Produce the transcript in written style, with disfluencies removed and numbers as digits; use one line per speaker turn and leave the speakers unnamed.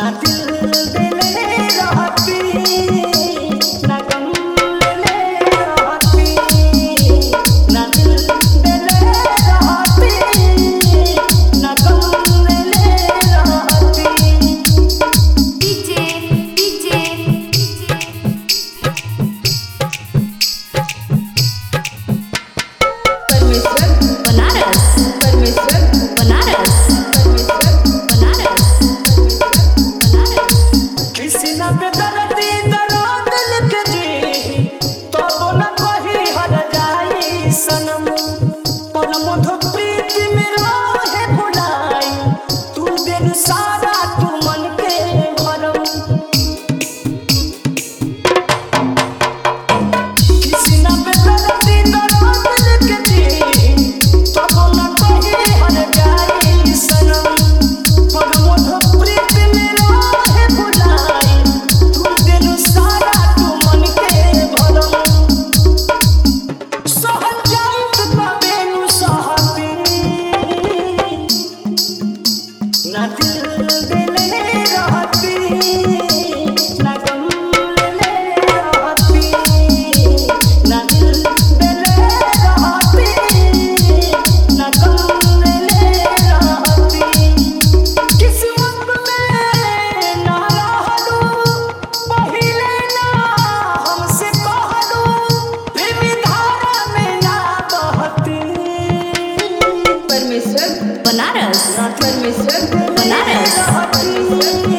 ना दिल देले रहती ना गम लेले रहती ना दिल देले रहती ना गम लेले रहती।
डीजे डीजे परमेश्वर बनारस परमेश्वर बनारस परमेश्वर बनारस
किसी ना बेदर्दी दर्द लिख दी तो न कही हर जाई सनम पर मधु प्रीति में रहे भुलाई तू बिन सारा तू मन के भरम। किसी ना बेदर्दी दर्द लिख दी तो न कही हर जाई सनम पर मधु प्रीति में रहे भुलाई तू बिन सारा तू मन के भरम। सहल जाइत पावेनु सहती ना दिल देले रहती ना गम लेले रहती ना दिल देले रहती ना गम लेले रहती। किस्मत में ना रहलू पहिले ना हमसे कहलू प्रेमी धारा में ना बहती।
परमेश्वर बनारस परमेश्वर बनारस
रहती